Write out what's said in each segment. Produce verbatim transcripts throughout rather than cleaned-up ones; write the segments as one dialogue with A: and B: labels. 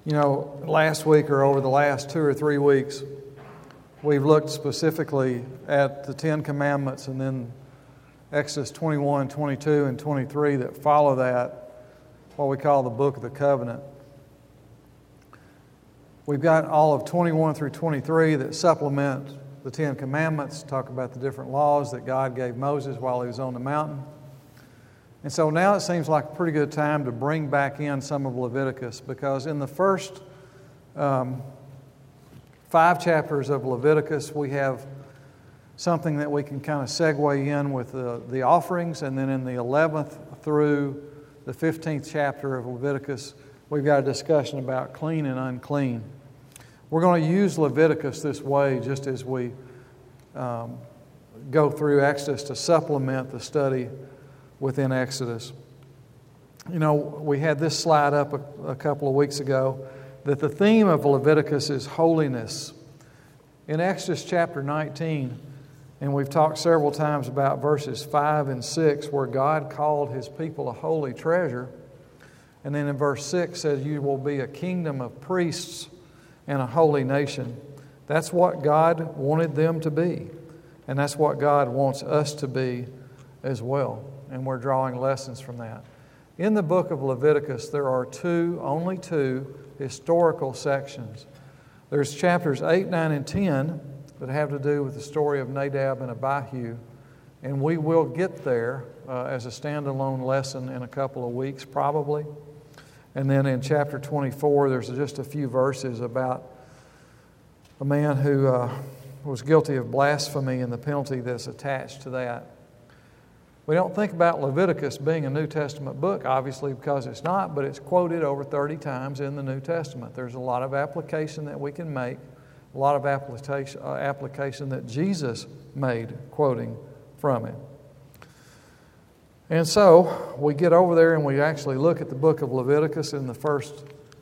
A: You know, last week or over the last two or three weeks, we've looked specifically at the Ten Commandments and then Exodus twenty-one, twenty-two, and twenty-three that follow that, what we call the Book of the Covenant. We've got all of twenty-one through twenty-three that supplement the Ten Commandments, talk about the different laws that God gave Moses while he was on the mountain. And so now it seems like a pretty good time to bring back in some of Leviticus, because in the first um, five chapters of Leviticus, we have something that we can kind of segue in with the, the offerings, and then in the eleventh through the fifteenth chapter of Leviticus, we've got a discussion about clean and unclean. We're going to use Leviticus this way just as we um, go through Exodus to supplement the study within Exodus. You know, we had this slide up a, a couple of weeks ago that the theme of Leviticus is holiness. In Exodus chapter nineteen, and we've talked several times about verses five and six, where God called His people a holy treasure. And then in verse six says, you will be a kingdom of priests and a holy nation. That's what God wanted them to be. And that's what God wants us to be as well. And we're drawing lessons from that. In the book of Leviticus, there are two, only two, historical sections. There's chapters eight, nine, and ten that have to do with the story of Nadab and Abihu. And we will get there uh, as a standalone lesson in a couple of weeks, probably. And then in chapter twenty-four, there's just a few verses about a man who uh, was guilty of blasphemy and the penalty that's attached to that. We don't think about Leviticus being a New Testament book, obviously, because it's not, but it's quoted over thirty times in the New Testament. There's a lot of application that we can make, a lot of application, uh, application that Jesus made, quoting from it. And so we get over there and we actually look at the book of Leviticus. In the first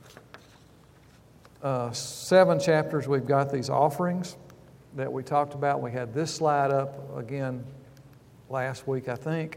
A: uh, seven chapters, we've got these offerings that we talked about. We had this slide up again last week, I think.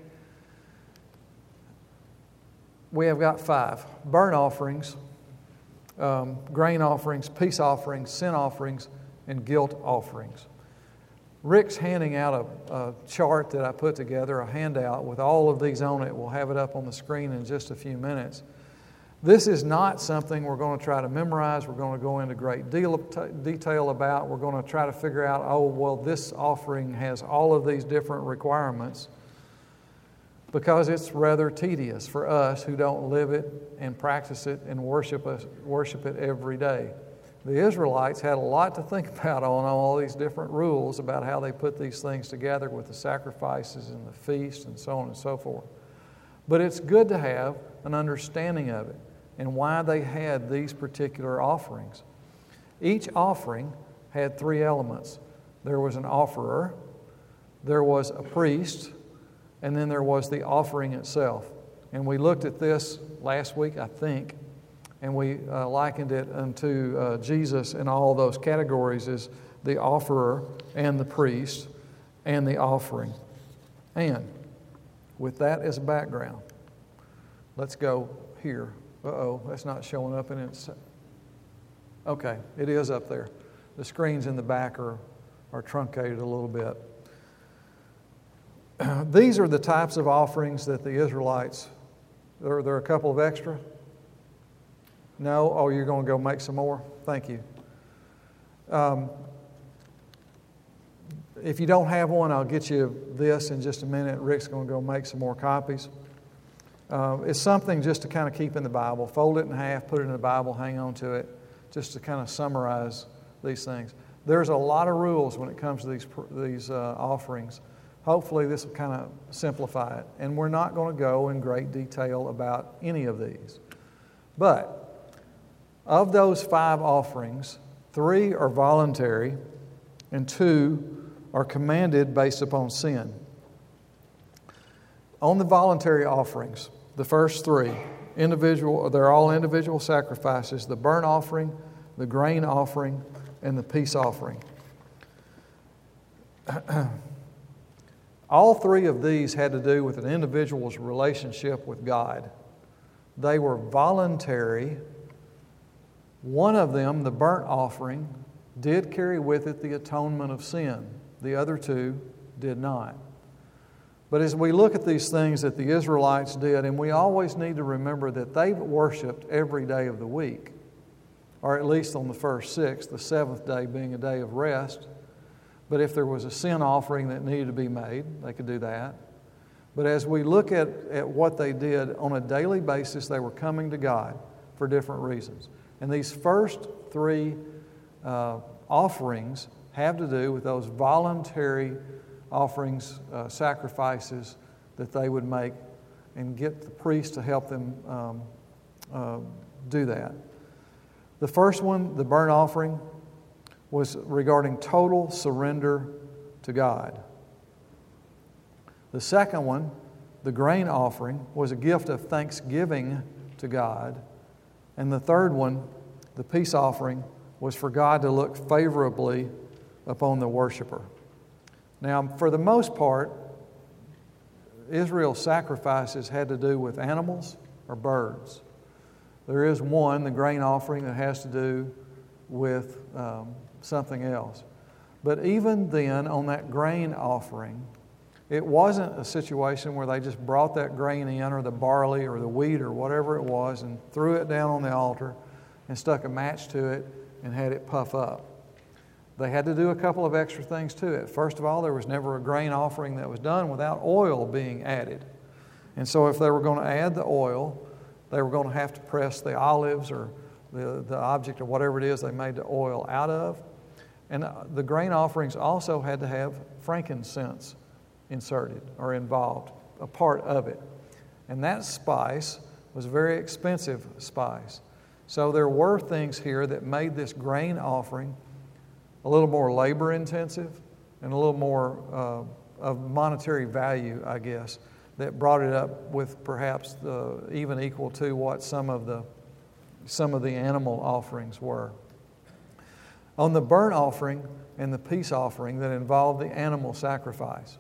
A: We have got five: burnt offerings, um, grain offerings, peace offerings, sin offerings, and guilt offerings. Rick's handing out a, a chart that I put together, a handout with all of these on it. We'll have it up on the screen in just a few minutes. This is not something we're going to try to memorize. We're going to go into great deal of t- detail about. We're going to try to figure out, oh, well, this offering has all of these different requirements, because it's rather tedious for us who don't live it and practice it and worship us, worship it every day. The Israelites had a lot to think about on all these different rules about how they put these things together with the sacrifices and the feasts and so on and so forth. But it's good to have an understanding of it and why they had these particular offerings. Each offering had three elements. There was an offerer, there was a priest, and then there was the offering itself. And we looked at this last week, I think, and we uh, likened it unto uh, Jesus in all those categories as the offerer and the priest and the offering. And with that as a background, let's go here. Uh-oh, that's not showing up in it. Okay, it is up there. The screens in the back are, are truncated a little bit. These are the types of offerings that the Israelites, there, there are a couple of extra. No? Oh, you're going to go make some more? Thank you. Um, if you don't have one, I'll get you this in just a minute. Rick's going to go make some more copies. Uh, it's something just to kind of keep in the Bible. Fold it in half, put it in the Bible, hang on to it, just to kind of summarize these things. There's a lot of rules when it comes to these, these uh, offerings. Hopefully this will kind of simplify it. And we're not going to go in great detail about any of these. But of those five offerings, three are voluntary and two are commanded based upon sin. On the voluntary offerings, the first three, individual, they're all individual sacrifices: the burnt offering, the grain offering, and the peace offering. All three of these had to do with an individual's relationship with God. They were voluntary One of them, the burnt offering, did carry with it the atonement of sin. The other two did not. But as we look at these things that the Israelites did, and we always need to remember that they worshiped every day of the week, or at least on the first six, the seventh day being a day of rest. But if there was a sin offering that needed to be made, they could do that. But as we look at, at what they did on a daily basis, they were coming to God for different reasons. And these first three uh, offerings have to do with those voluntary offerings, uh, sacrifices that they would make and get the priest to help them um, uh, do that. The first one, the burnt offering, was regarding total surrender to God. The second one, the grain offering, was a gift of thanksgiving to God. And the third one, the peace offering, was for God to look favorably upon the worshiper. Now, for the most part, Israel's sacrifices had to do with animals or birds. There is one, the grain offering, that has to do with um, something else. But even then, on that grain offering, it wasn't a situation where they just brought that grain in, or the barley or the wheat or whatever it was, and threw it down on the altar and stuck a match to it and had it puff up. They had to do a couple of extra things to it. First of all, there was never a grain offering that was done without oil being added. And so if they were going to add the oil, they were going to have to press the olives or the, the object or whatever it is they made the oil out of. And the grain offerings also had to have frankincense inserted or involved, a part of it. And that spice was a very expensive spice. So there were things here that made this grain offering a little more labor intensive and a little more uh, of monetary value, I guess, that brought it up with perhaps the, even equal to what some of the some of the animal offerings were. On the burnt offering and the peace offering that involved the animal sacrifice,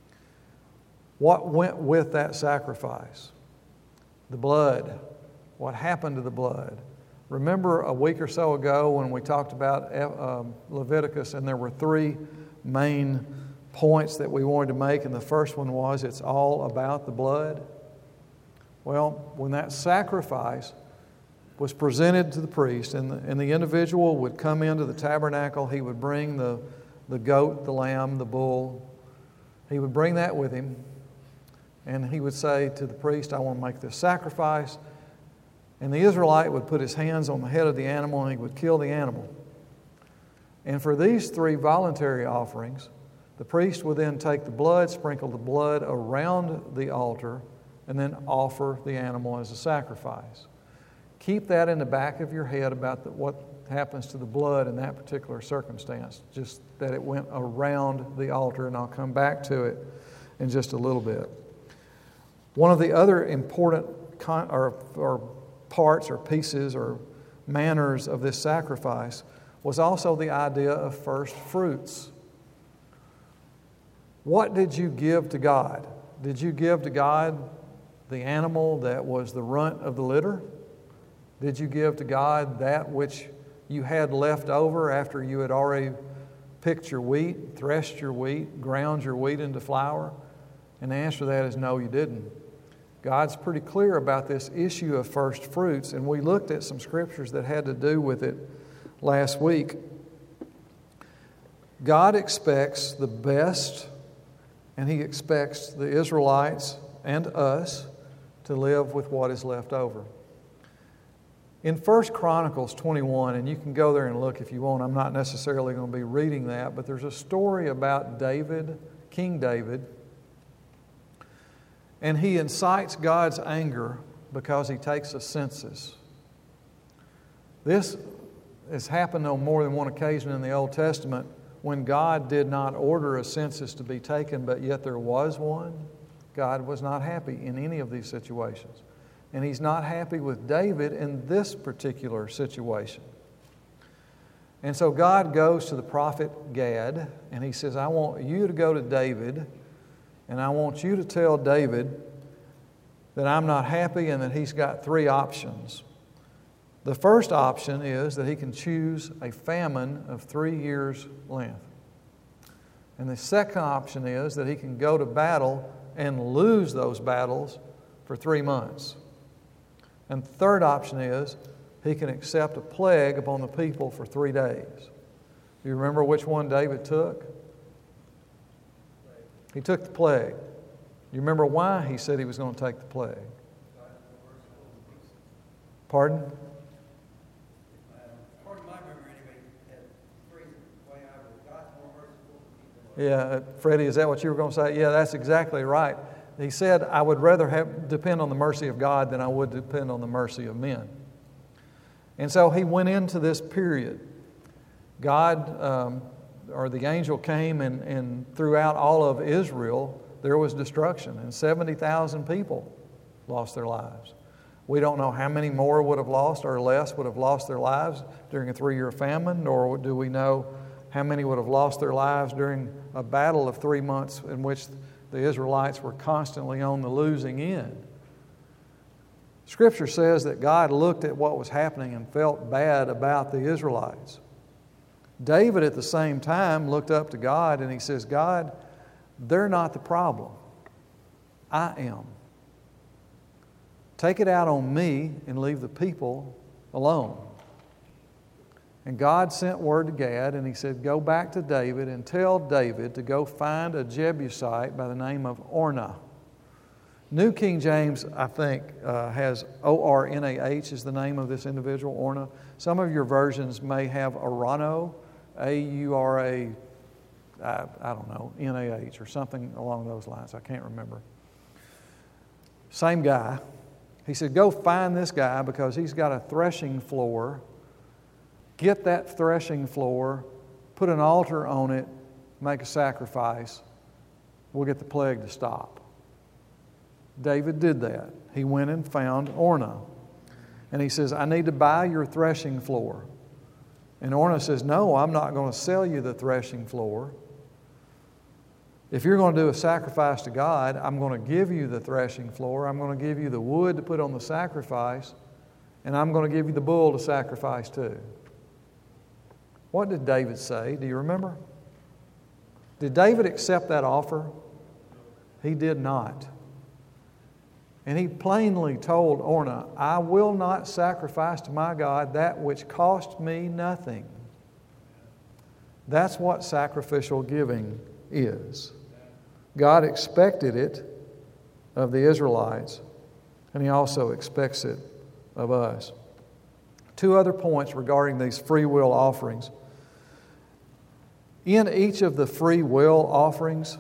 A: what went with that sacrifice? The blood. What happened to the blood? Remember a week or so ago when we talked about um, Leviticus, and there were three main points that we wanted to make, and the first one was it's all about the blood. Well, when that sacrifice was presented to the priest, and the, and the individual would come into the tabernacle, he would bring the, the goat, the lamb, the bull. He would bring that with him, and he would say to the priest, I want to make this sacrifice. And the Israelite would put his hands on the head of the animal and he would kill the animal. And for these three voluntary offerings, the priest would then take the blood, sprinkle the blood around the altar, and then offer the animal as a sacrifice. Keep that in the back of your head about the, what happens to the blood in that particular circumstance, just that it went around the altar, and I'll come back to it in just a little bit. One of the other important con- or, or parts or pieces or manners of this sacrifice was also the idea of first fruits. What did you give to God? Did you give to God the animal that was the runt of the litter? Did you give to God that which you had left over after you had already picked your wheat, threshed your wheat, ground your wheat into flour? And the answer to that is no, you didn't. God's pretty clear about this issue of first fruits, and we looked at some scriptures that had to do with it last week. God expects the best, and He expects the Israelites and us to live with what is left over. In First Chronicles twenty-one, and you can go there and look if you want, I'm not necessarily going to be reading that, but there's a story about David, King David, and he incites God's anger because he takes a census. This has happened on more than one occasion in the Old Testament when God did not order a census to be taken, but yet there was one. God was not happy in any of these situations. And He's not happy with David in this particular situation. And so God goes to the prophet Gad, and he says, I want you to go to David, and I want you to tell David that I'm not happy and that he's got three options. The first option is that he can choose a famine of three years' length. And the second option is that he can go to battle and lose those battles for three months. And the third option is he can accept a plague upon the people for three days. Do you remember which one David took? He took the plague. You remember why he said he was going to take the plague? Pardon? Yeah, uh, Freddie, is that what you were going to say? Yeah, that's exactly right. He said, I would rather have, depend on the mercy of God than I would depend on the mercy of men. And so he went into this period. God, um, or the angel came, and, and throughout all of Israel, there was destruction, and seventy thousand people lost their lives. We don't know how many more would have lost or less would have lost their lives during a three-year famine, nor do we know how many would have lost their lives during a battle of three months in which the Israelites were constantly on the losing end. Scripture says that God looked at what was happening and felt bad about the Israelites. David at the same time looked up to God and he says, God, they're not the problem. I am. Take it out on me and leave the people alone. And God sent word to Gad, and he said, go back to David and tell David to go find a Jebusite by the name of Ornah. New King James, I think, uh, has O R N A H is the name of this individual, Ornah. Some of your versions may have Arano, A U R A, I, I don't know, N A H or something along those lines. I can't remember. Same guy. He said, go find this guy because he's got a threshing floor. Get that threshing floor, put an altar on it, make a sacrifice. We'll get the plague to stop. David did that. He went and found Ornah. And he says, I need to buy your threshing floor. And Ornah says, no, I'm not going to sell you the threshing floor. If you're going to do a sacrifice to God, I'm going to give you the threshing floor. I'm going to give you the wood to put on the sacrifice. And I'm going to give you the bull to sacrifice too. What did David say? Do you remember? Did David accept that offer? He did not. And he plainly told Ornah, I will not sacrifice to my God that which cost me nothing. That's what sacrificial giving is. God expected it of the Israelites, and he also expects it of us. Two other points regarding these free will offerings. In each of the free will offerings,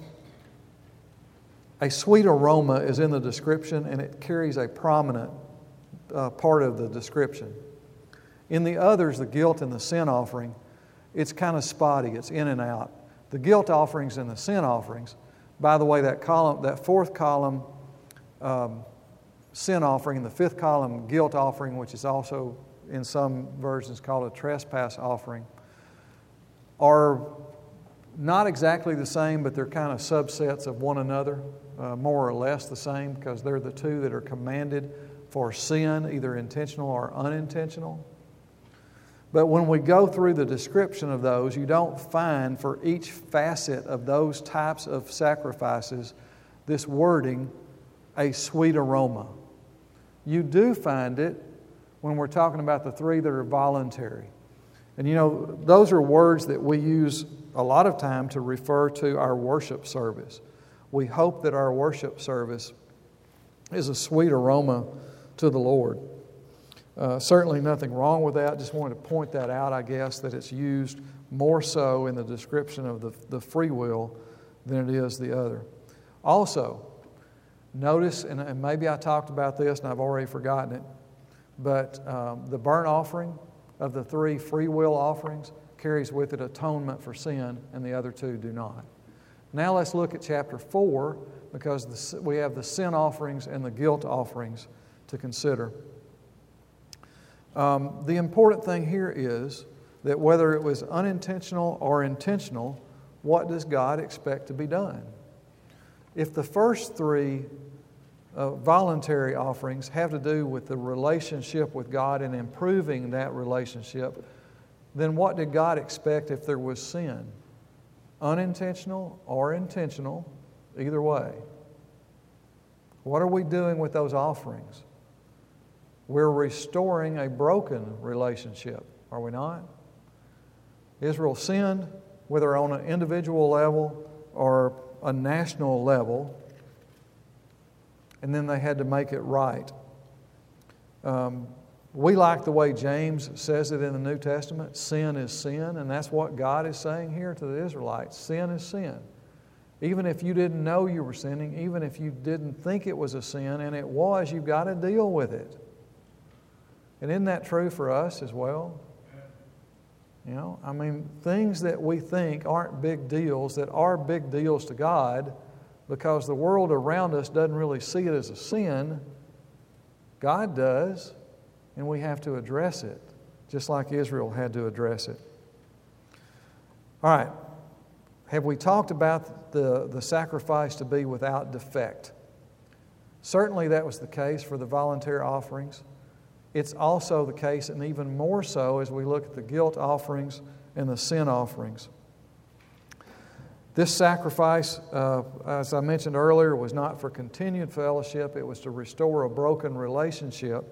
A: a sweet aroma is in the description, and it carries a prominent uh, part of the description. In the others, the guilt and the sin offering, it's kind of spotty. It's in and out. The guilt offerings and the sin offerings, by the way, that column, that fourth column, um, sin offering, and the fifth column, guilt offering, which is also in some versions called a trespass offering, are not exactly the same, but they're kind of subsets of one another, uh, more or less the same, because they're the two that are commanded for sin, either intentional or unintentional. But when we go through the description of those, you don't find for each facet of those types of sacrifices this wording, a sweet aroma. You do find it when we're talking about the three that are voluntary. And you know, those are words that we use a lot of time to refer to our worship service. We hope that our worship service is a sweet aroma to the Lord. Uh, certainly nothing wrong with that. Just wanted to point that out, I guess, that it's used more so in the description of the, the free will than it is the other. Also, notice, and, and maybe I talked about this and I've already forgotten it, but um, the burnt offering of the three free will offerings carries with it atonement for sin, and the other two do not. Now let's look at chapter four, because the, we have the sin offerings and the guilt offerings to consider. Um, the important thing here is that whether it was unintentional or intentional, what does God expect to be done? If the first three uh, voluntary offerings have to do with the relationship with God and improving that relationship, then what did God expect if there was sin? Unintentional or intentional, either way. What are we doing with those offerings? We're restoring a broken relationship, are we not? Israel sinned, whether on an individual level or a national level, and then they had to make it right. Um, we like the way James says it in the New Testament, sin is sin, and that's what God is saying here to the Israelites. Sin is sin. Even if you didn't know you were sinning, even if you didn't think it was a sin, and it was, you've got to deal with it. And isn't that true for us as well? You know, I mean, things that we think aren't big deals, that are big deals to God, because the world around us doesn't really see it as a sin, God does, and we have to address it, just like Israel had to address it. All right. Have we talked about the, the sacrifice to be without defect? Certainly that was the case for the voluntary offerings. It's also the case, and even more so, as we look at the guilt offerings and the sin offerings. This sacrifice, uh, as I mentioned earlier, was not for continued fellowship. It was to restore a broken relationship.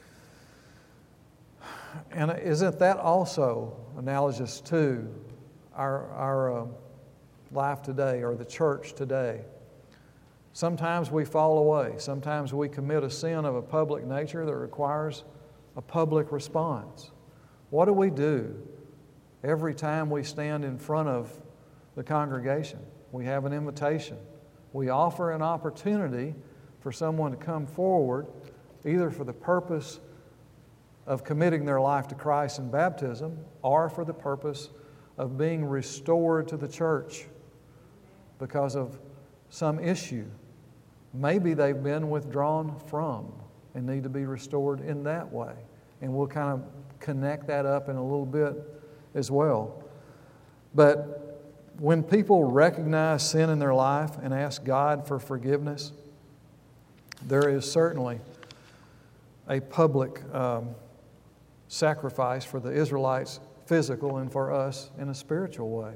A: And isn't that also analogous to our, our uh, life today, or the church today? Sometimes we fall away. Sometimes we commit a sin of a public nature that requires a public response. What do we do every time we stand in front of the congregation? We have an invitation. We offer an opportunity for someone to come forward, either for the purpose of committing their life to Christ in baptism, or for the purpose of being restored to the church because of some issue. Maybe they've been withdrawn from and need to be restored in that way. And we'll kind of connect that up in a little bit as well. But when people recognize sin in their life and ask God for forgiveness, there is certainly a public um, sacrifice for the Israelites, physical, and for us in a spiritual way.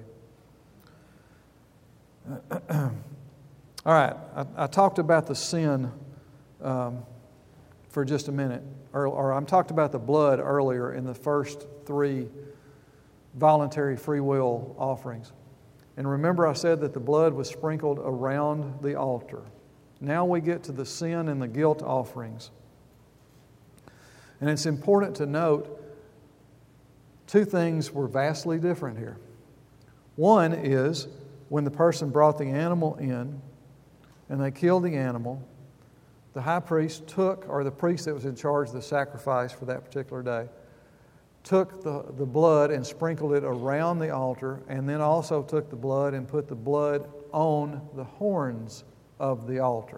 A: All right, I, I talked about the sin um, for just a minute, or, or I talked about the blood earlier in the first three voluntary free will offerings. And remember I said that the blood was sprinkled around the altar. Now we get to the sin and the guilt offerings. And it's important to note two things were vastly different here. One is when the person brought the animal in and they killed the animal, the high priest took, or the priest that was in charge of the sacrifice for that particular day, took the, the blood and sprinkled it around the altar, and then also took the blood and put the blood on the horns of the altar.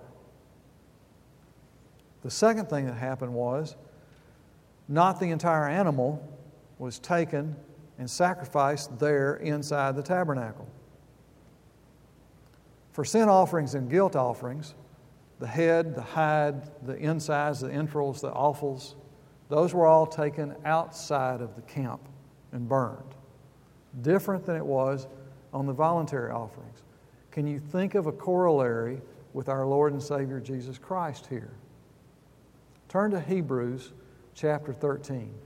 A: The second thing that happened was, not the entire animal was taken and sacrificed there inside the tabernacle. For sin offerings and guilt offerings, the head, the hide, the insides, the entrails, the offals, those were all taken outside of the camp and burned. Different than it was on the voluntary offerings. Can you think of a corollary with our Lord and Savior Jesus Christ here? Turn to Hebrews chapter thirteen.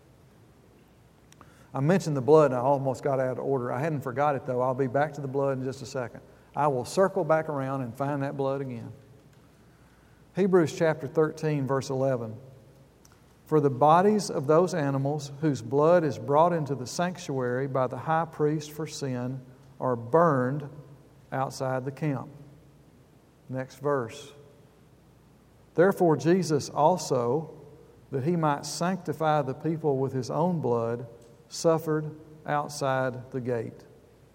A: I mentioned the blood and I almost got out of order. I hadn't forgot it though. I'll be back to the blood in just a second. I will circle back around and find that blood again. Hebrews chapter thirteen, verse eleven. For the bodies of those animals whose blood is brought into the sanctuary by the high priest for sin are burned outside the camp. Next verse. Therefore Jesus also, that he might sanctify the people with his own blood, suffered outside the gate.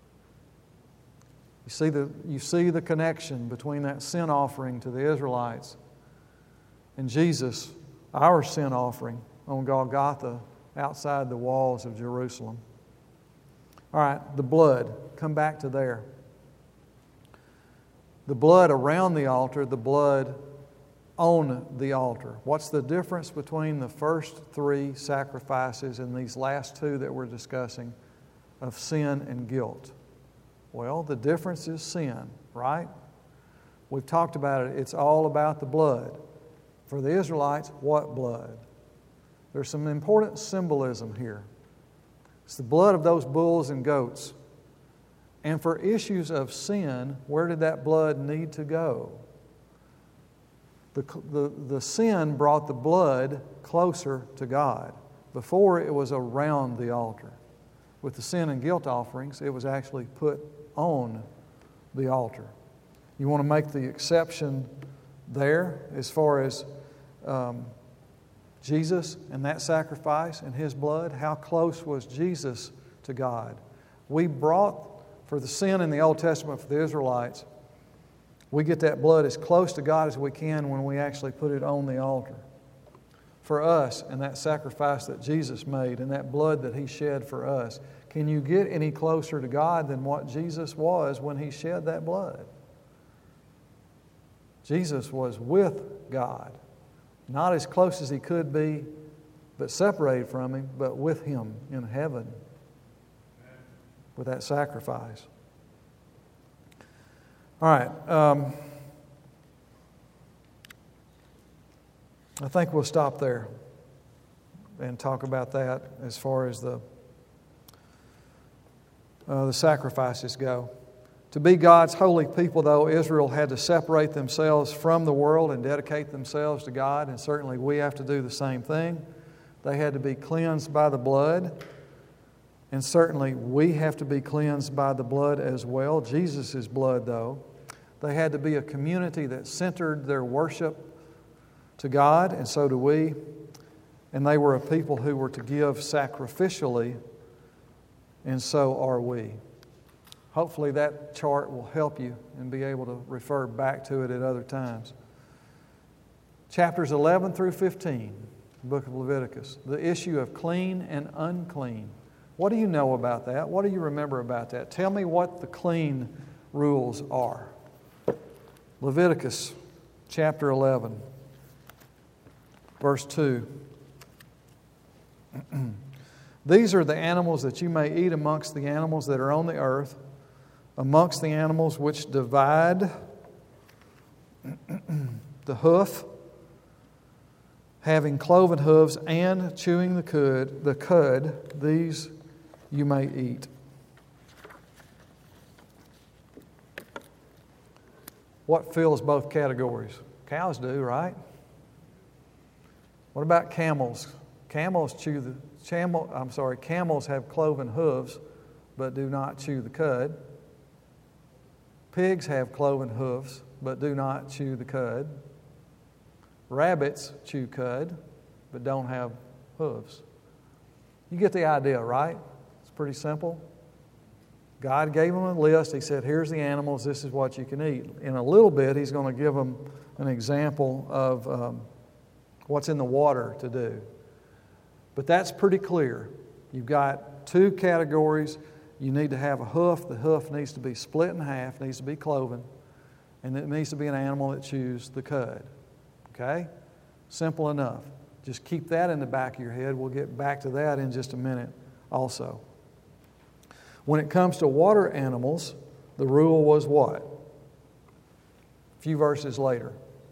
A: You see the, you see the connection between that sin offering to the Israelites and Jesus, our sin offering on Golgotha outside the walls of Jerusalem. All right, the blood. Come back to there. The blood around the altar, the blood on the altar. What's the difference between the first three sacrifices and these last two that we're discussing of sin and guilt? Well, the difference is sin, right? We've talked about it. It's all about the blood. For the Israelites, what blood? There's some important symbolism here. It's the blood of those bulls and goats. And for issues of sin, where did that blood need to go? The, the, the sin brought the blood closer to God. Before, it was around the altar. With the sin and guilt offerings, it was actually put on the altar. You want to make the exception there as far as um, Jesus and that sacrifice and His blood. How close was Jesus to God? We brought, for the sin in the Old Testament for the Israelites, we get that blood as close to God as we can when we actually put it on the altar. For us, and that sacrifice that Jesus made and that blood that He shed for us, can you get any closer to God than what Jesus was when He shed that blood? Jesus was with God, not as close as He could be, but separated from Him, but with Him in heaven with that sacrifice. All right. Um, I think we'll stop there and talk about that as far as the uh, the sacrifices go. To be God's holy people, though, Israel had to separate themselves from the world and dedicate themselves to God, and certainly we have to do the same thing. They had to be cleansed by the blood, and certainly we have to be cleansed by the blood as well, Jesus' blood, though. They had to be a community that centered their worship to God, and so do we. And they were a people who were to give sacrificially, and so are we. Hopefully that chart will help you and be able to refer back to it at other times. Chapters eleven through fifteen, the book of Leviticus, the issue of clean and unclean. What do you know about that? What do you remember about that? Tell me what the clean rules are. Leviticus chapter eleven, verse two. These are the animals that you may eat amongst the animals that are on the earth, amongst the animals which divide the hoof, having cloven hooves and chewing the cud, the cud, these you may eat. What fills both categories? Cows do, right? What about camels? Camels chew the camel. I'm sorry. Camels have cloven hooves, but do not chew the cud. Pigs have cloven hooves, but do not chew the cud. Rabbits chew cud, but don't have hooves. You get the idea, right? It's pretty simple. God gave them a list. He said, here's the animals. This is what you can eat. In a little bit, He's going to give them an example of um, what's in the water to do. But that's pretty clear. You've got two categories. You need to have a hoof. The hoof needs to be split in half, needs to be cloven, and it needs to be an animal that chews the cud. Okay? Simple enough. Just keep that in the back of your head. We'll get back to that in just a minute also. When it comes to water animals, the rule was what? A few verses later.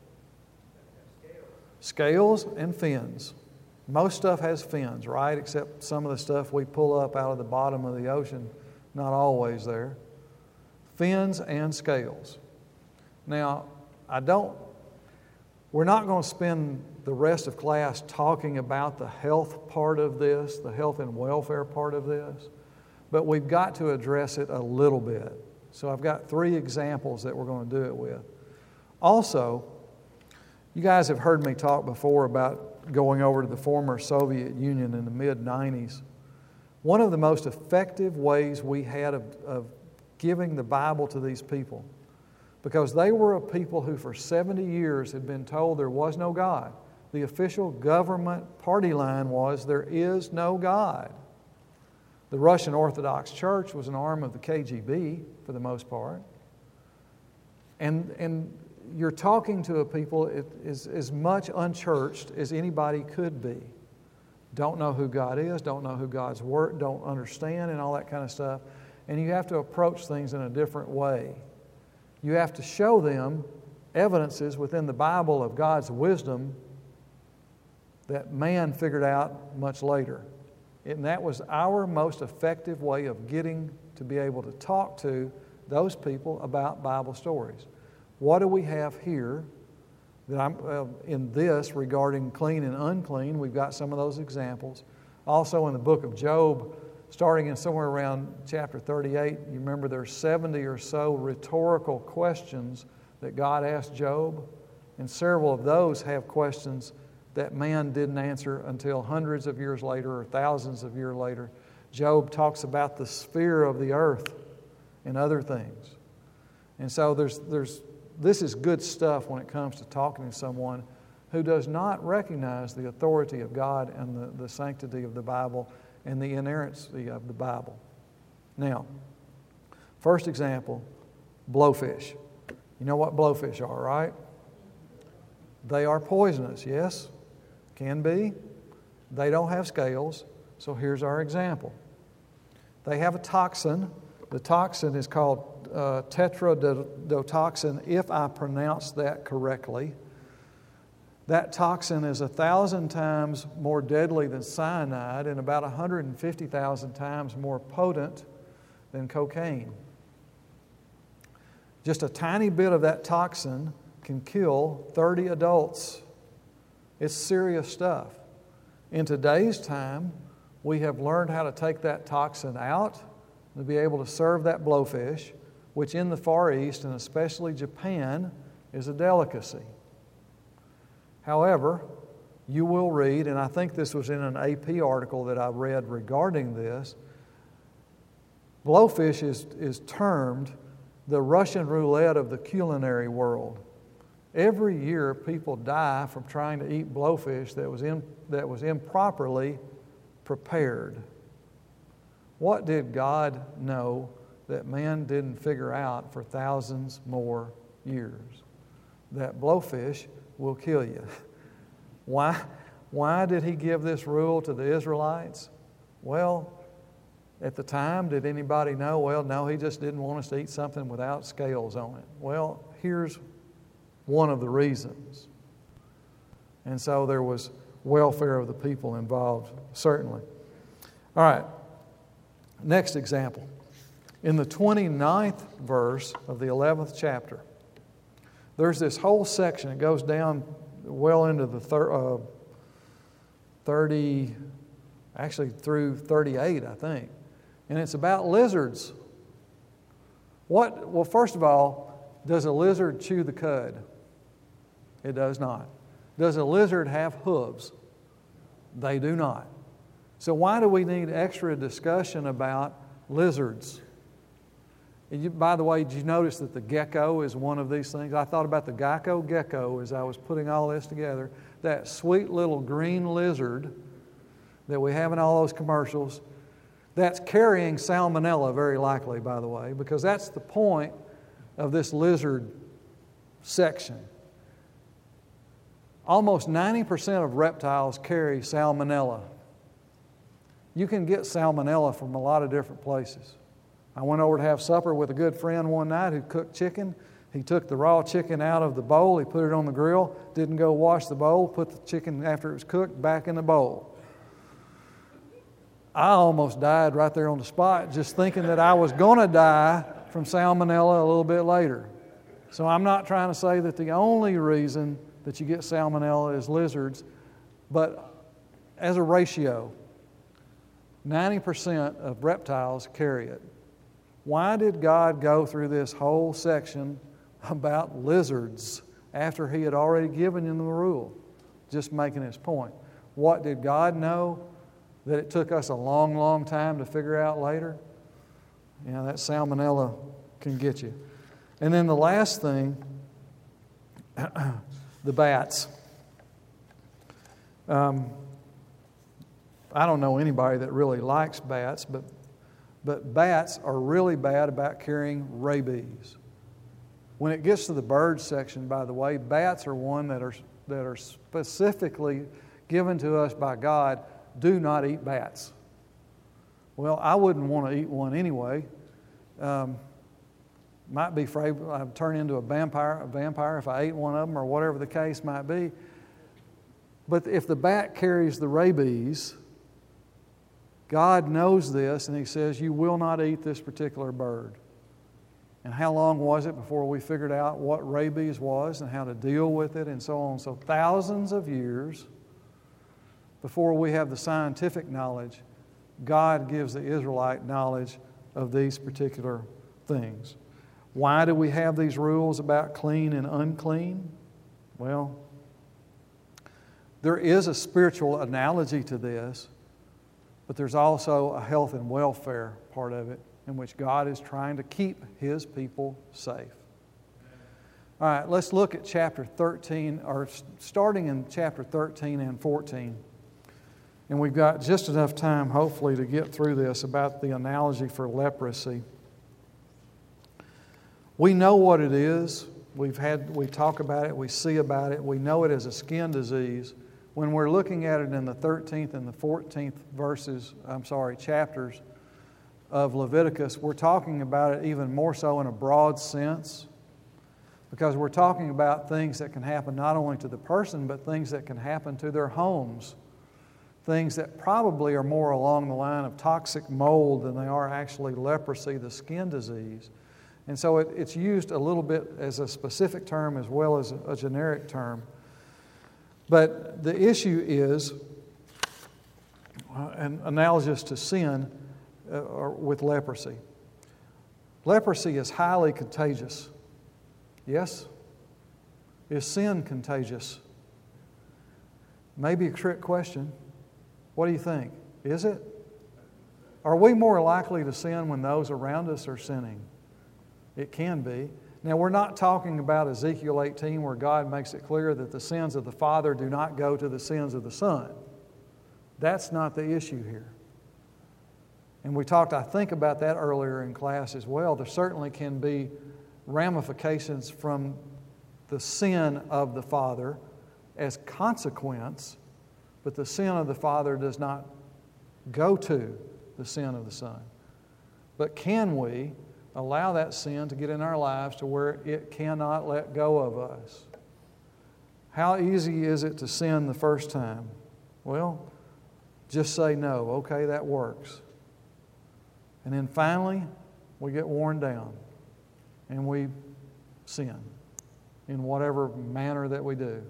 A: Scales and fins. Most stuff has fins, right? Except some of the stuff we pull up out of the bottom of the ocean, not always there. Fins and scales. Now, I don't, we're not going to spend the rest of class talking about the health part of this, the health and welfare part of this, but we've got to address it a little bit. So I've got three examples that we're going to do it with. Also, you guys have heard me talk before about going over to the former Soviet Union in the mid nineties. One of the most effective ways we had of, of giving the Bible to these people, because they were a people who for seventy years had been told there was no God. The official government party line was there is no God. The Russian Orthodox Church was an arm of the K G B for the most part. And, and you're talking to a people it is as much unchurched as anybody could be. Don't know who God is, don't know who God's word, don't understand and all that kind of stuff. And you have to approach things in a different way. You have to show them evidences within the Bible of God's wisdom that man figured out much later. And that was our most effective way of getting to be able to talk to those people about Bible stories. What do we have here that I'm uh, in this regarding clean and unclean? We've got some of those examples. Also in the book of Job, starting in somewhere around chapter thirty-eight, you remember there's seventy or so rhetorical questions that God asked Job, and several of those have questions that man didn't answer until hundreds of years later or thousands of years later. Job talks about the sphere of the earth and other things. And so there's there's this is good stuff when it comes to talking to someone who does not recognize the authority of God and the, the sanctity of the Bible and the inerrancy of the Bible. Now, first example, blowfish. You know what blowfish are, right? They are poisonous, yes? Can be. They don't have scales, so here's our example. They have a toxin. The toxin is called uh, tetrodotoxin, if I pronounce that correctly. That toxin is a thousand times more deadly than cyanide and about one hundred fifty thousand times more potent than cocaine. Just a tiny bit of that toxin can kill thirty adults. It's serious stuff. In today's time, we have learned how to take that toxin out to be able to serve that blowfish, which in the Far East, and especially Japan, is a delicacy. However, you will read, and I think this was in an A P article that I read regarding this, blowfish is, is termed the Russian roulette of the culinary world. Every year, people die from trying to eat blowfish that was in, that was improperly prepared. What did God know that man didn't figure out for thousands more years? That blowfish will kill you. Why? Why did He give this rule to the Israelites? Well, at the time, did anybody know? Well, no, He just didn't want us to eat something without scales on it. Well, here's one of the reasons. And so there was welfare of the people involved, certainly. All right, next example. In the twenty-ninth verse of the eleventh chapter, there's this whole section. It goes down well into the thir- uh, thirty, actually through thirty-eight, I think. And it's about lizards. What? Well, first of all, does a lizard chew the cud? It does not. Does a lizard have hooves? They do not. So why do we need extra discussion about lizards? And you, by the way, did you notice that the gecko is one of these things? I thought about the Geico gecko as I was putting all this together. That sweet little green lizard that we have in all those commercials, that's carrying salmonella very likely, by the way, because that's the point of this lizard section. Almost ninety percent of reptiles carry salmonella. You can get salmonella from a lot of different places. I went over to have supper with a good friend one night who cooked chicken. He took the raw chicken out of the bowl, he put it on the grill, didn't go wash the bowl, put the chicken after it was cooked back in the bowl. I almost died right there on the spot just thinking that I was going to die from salmonella a little bit later. So I'm not trying to say that the only reason that you get salmonella is lizards, but as a ratio, ninety percent of reptiles carry it. Why did God go through this whole section about lizards after He had already given them the rule? Just making His point. What did God know that it took us a long, long time to figure out later? You know, that salmonella can get you. And then the last thing, the bats. Um, I don't know anybody that really likes bats, but, but bats are really bad about carrying rabies. When it gets to the bird section, by the way, bats are one that are that are specifically given to us by God. Do not eat bats. Well, I wouldn't want to eat one anyway. Um, might be afraid I'd turn into a vampire, a vampire if I ate one of them, or whatever the case might be. But if the bat carries the rabies, God knows this, and He says, you will not eat this particular bird. And how long was it before we figured out what rabies was and how to deal with it and so on? So thousands of years before we have the scientific knowledge, God gives the Israelite knowledge of these particular things. Why do we have these rules about clean and unclean? Well, there is a spiritual analogy to this, but there's also a health and welfare part of it, in which God is trying to keep His people safe. All right, let's look at chapter thirteen, or starting in chapter thirteen and fourteen. And we've got just enough time, hopefully, to get through this about the analogy for leprosy. We know what it is. We've had, we talk about it, we see about it, we know it as a skin disease. When we're looking at it in the thirteenth and the fourteenth verses, I'm sorry, chapters of Leviticus, we're talking about it even more so in a broad sense, because we're talking about things that can happen not only to the person, but things that can happen to their homes. Things that probably are more along the line of toxic mold than they are actually leprosy, the skin disease. And so it, it's used a little bit as a specific term as well as a, a generic term. But the issue is, uh, an analogous to sin, uh, or with leprosy. Leprosy is highly contagious. Yes? Is sin contagious? Maybe a trick question. What do you think? Is it? Are we more likely to sin when those around us are sinning? It can be. Now, we're not talking about Ezekiel eighteen, where God makes it clear that the sins of the father do not go to the sins of the son. That's not the issue here. And we talked, I think, about that earlier in class as well. There certainly can be ramifications from the sin of the father as consequence, but the sin of the father does not go to the sin of the son. But can we allow that sin to get in our lives to where it cannot let go of us? How easy is it to sin the first time? Well, just say no. Okay, that works. And then finally, we get worn down and we sin in whatever manner that we do.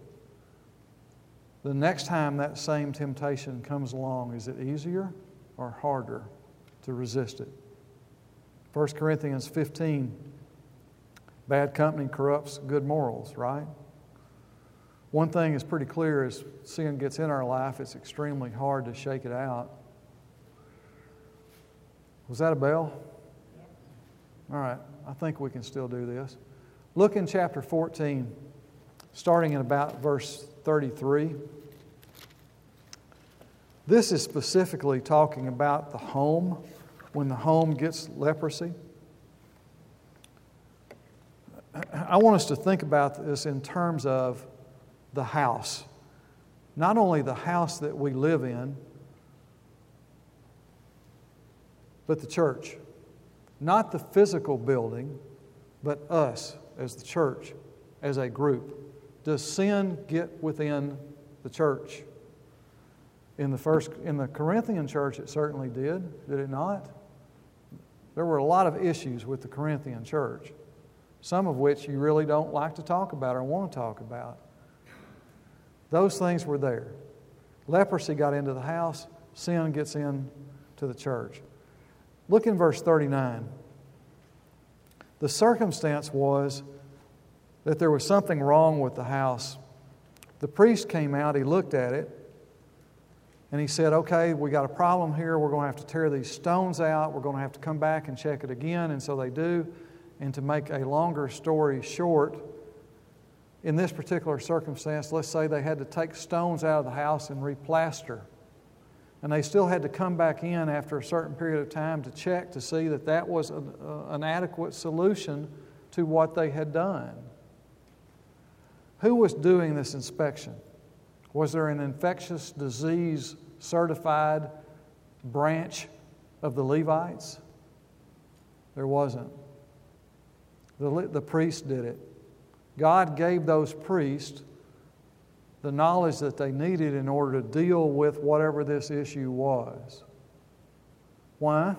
A: The next time that same temptation comes along, is it easier or harder to resist it? First Corinthians fifteen, bad company corrupts good morals, right? One thing is pretty clear: as sin gets in our life, it's extremely hard to shake it out. Was that a bell? All right, I think we can still do this. Look in chapter fourteen, starting in about verse thirty-three. This is specifically talking about the home, when the home gets leprosy. I want us to think about this in terms of the house. Not only the house that we live in, but the church. Not the physical building, but us as the church, as a group. Does sin get within the church? In the first, in the Corinthian church, it certainly did. Did it not? There were a lot of issues with the Corinthian church, some of which you really don't like to talk about or want to talk about. Those things were there. Leprosy got into the house. Sin gets into the church. Look in verse thirty-nine. The circumstance was that there was something wrong with the house. The priest came out, he looked at it, and he said, okay, we got a problem here. We're going to have to tear these stones out. We're going to have to come back and check it again. And so they do. And to make a longer story short, in this particular circumstance, let's say they had to take stones out of the house and replaster. And they still had to come back in after a certain period of time to check to see that that was an, uh, an adequate solution to what they had done. Who was doing this inspection? Was there an infectious disease certified branch of the Levites? There wasn't. The, the priest did it. God gave those priests the knowledge that they needed in order to deal with whatever this issue was. Why?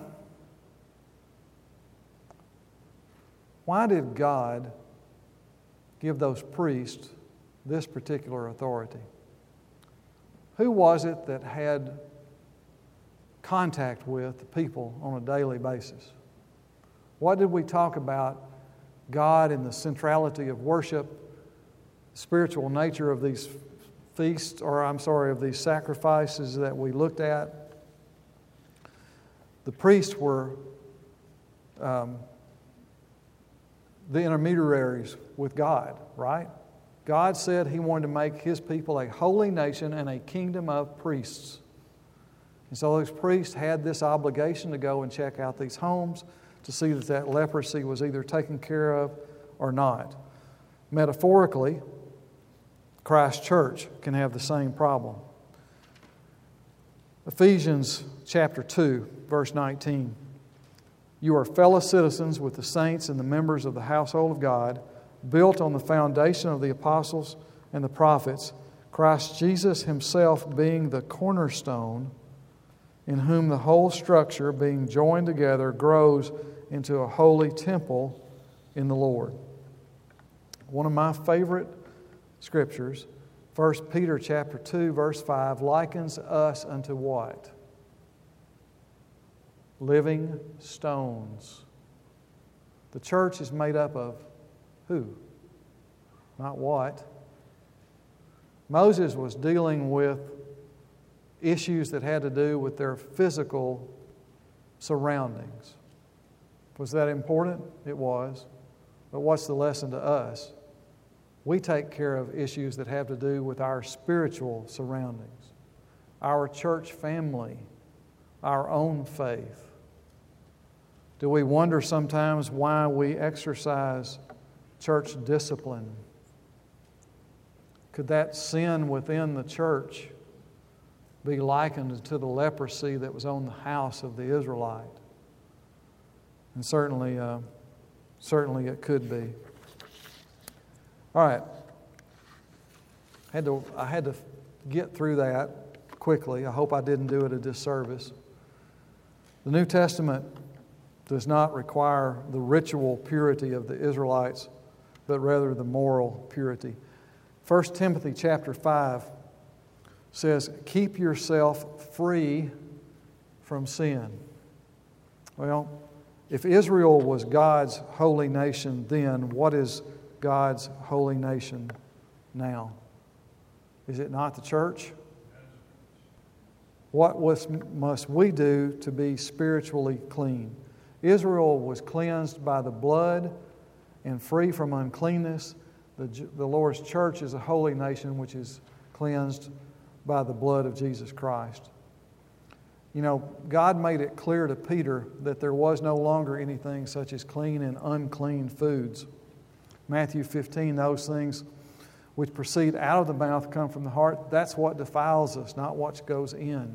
A: Why did God give those priests this particular authority? Who was it that had contact with the people on a daily basis? What did we talk about God and the centrality of worship, spiritual nature of these feasts, or I'm sorry, of these sacrifices that we looked at? The priests were um, the intermediaries with God, right? God said He wanted to make His people a holy nation and a kingdom of priests. And so those priests had this obligation to go and check out these homes to see that that leprosy was either taken care of or not. Metaphorically, Christ's church can have the same problem. Ephesians chapter two, verse nineteen. You are fellow citizens with the saints and the members of the household of God, built on the foundation of the apostles and the prophets, Christ Jesus Himself being the cornerstone, in whom the whole structure, being joined together, grows into a holy temple in the Lord. One of my favorite scriptures, First Peter chapter two, verse five, likens us unto what? Living stones. The church is made up of who? Not what. Moses was dealing with issues that had to do with their physical surroundings. Was that important? It was. But what's the lesson to us? We take care of issues that have to do with our spiritual surroundings, our church family, our own faith. Do we wonder sometimes why we exercise church discipline? Could that sin within the church be likened to the leprosy that was on the house of the Israelite? And certainly, uh, certainly it could be. All right. I had to, I had to get through that quickly. I hope I didn't do it a disservice. The New Testament does not require the ritual purity of the Israelites, but rather the moral purity. First Timothy chapter five says, keep yourself free from sin. Well, if Israel was God's holy nation then, what is God's holy nation now? Is it not the church? What was, must we do to be spiritually clean? Israel was cleansed by the blood and free from uncleanness. The, the Lord's church is a holy nation which is cleansed by the blood of Jesus Christ. You know, God made it clear to Peter that there was no longer anything such as clean and unclean foods. Matthew fifteen, those things which proceed out of the mouth come from the heart. That's what defiles us, not what goes in.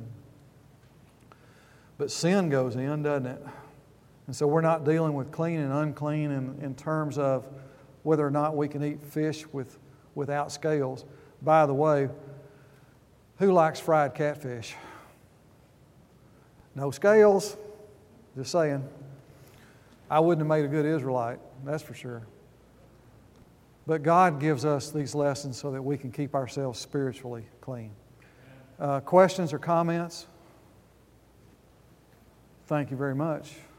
A: But sin goes in, doesn't it? And so we're not dealing with clean and unclean in, in terms of whether or not we can eat fish with, without scales. By the way, who likes fried catfish? No scales. Just saying. I wouldn't have made a good Israelite, that's for sure. But God gives us these lessons so that we can keep ourselves spiritually clean. Uh, questions or comments? Thank you very much.